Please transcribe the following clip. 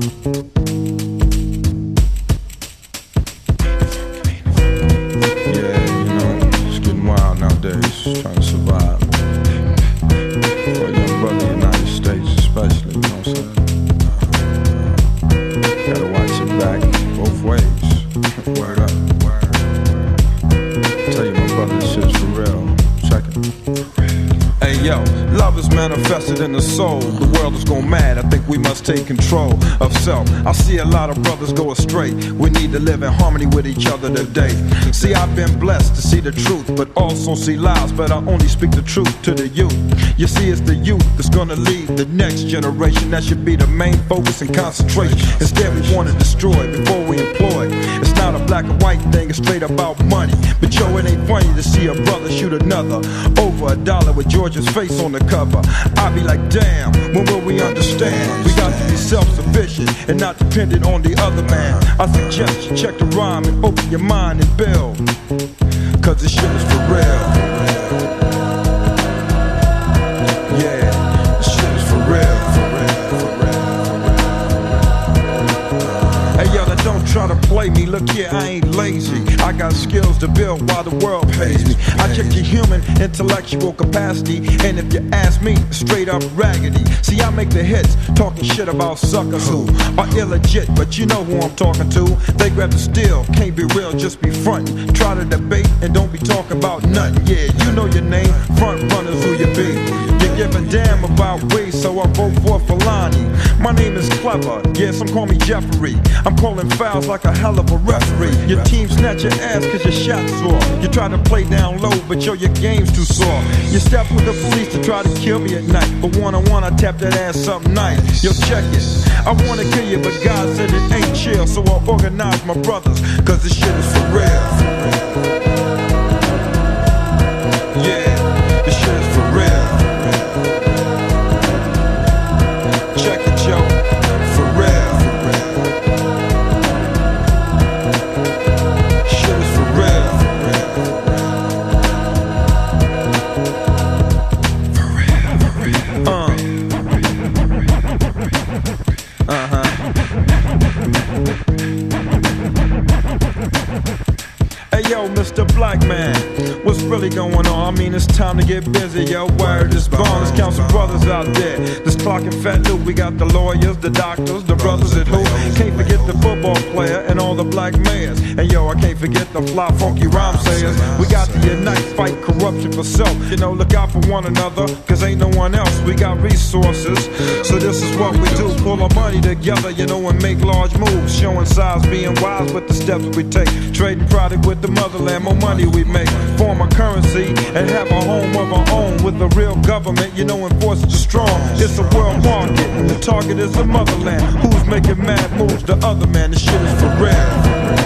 Trying to survive. For a young brother in the United States especially, you know what I'm saying? Gotta watch your back both ways. Word up. Tell you my brother, this shit's for real. Check it. Hey yo, love is manifested in the soul. The world is gone mad, I think we must take control of self. I see a lot of brothers go astray. We need to live in harmony with each other today. See, I've been blessed to see the truth, but also see lies, but I only speak the truth to the youth. You see, it's the youth that's gonna lead the next generation. That should be the main focus and concentration. Instead, we want to destroy before we employ. It's not a black and white thing, it's straight about money. But yo, it ain't funny to see a brother shoot another over $1 with George's face on the cover. I be like, damn, when will we understand? We got to be self-sufficient and not dependent on the other man. I suggest you check the rhyme and open your mind and build, cause this shit is for real. Yeah, this shit is for real. Hey yo, now don't try to play me. Look here, I ain't lazy. I got skills to build while the world pays me. I check your human intellectual capacity, and if you ask me, straight up raggedy. See, I make the hits, talking shit about suckers who are illegit, but you know who I'm talking to. They grab the steel, can't be real, just be frontin'. Try to debate and don't be talking about nothing. Yeah, you know your name, front runners who you be. You give a damn about race, so I vote for Fulani. My name is Clever, yeah, some call me Jeffrey. I'm calling fouls like a hell of a referee. Your team snatch your ass cause your shot's sore. You try to play down low, but yo, your game's too sore. You step with the police to try to kill me at night, but one-on-one I tap that ass up nice. Yo, check it, I wanna kill you, but God said it ain't chill. So I organize my brothers, cause this shit is for real. Yeah, this shit is for real. Check it, yo, for real. Shit is for real. For real, for real. Hey yo, Mr. Black Man, what's really going on? I mean, it's time to get busy, yo. Word is born, let's count some brothers out there. This Clark and Fat Lou, we got the lawyers, the doctors, the brothers at who. Can't forget the football player and all the black mayors. And yo, I can't forget the fly, funky rhyme sayers. We got to unite, fight corruption for self. You know, look out for one another, cause ain't no one else. We got resources, so this is what we do. Pull our money together, you know, and make large moves. Showing size, being wise with the steps we take. Trading product with the motherland, more money we make. Form a currency and have a home of our own with a real government, you know, enforcers are strong. It's a world market and the target is the motherland. Who's making mad moves? The other man. This shit is for real.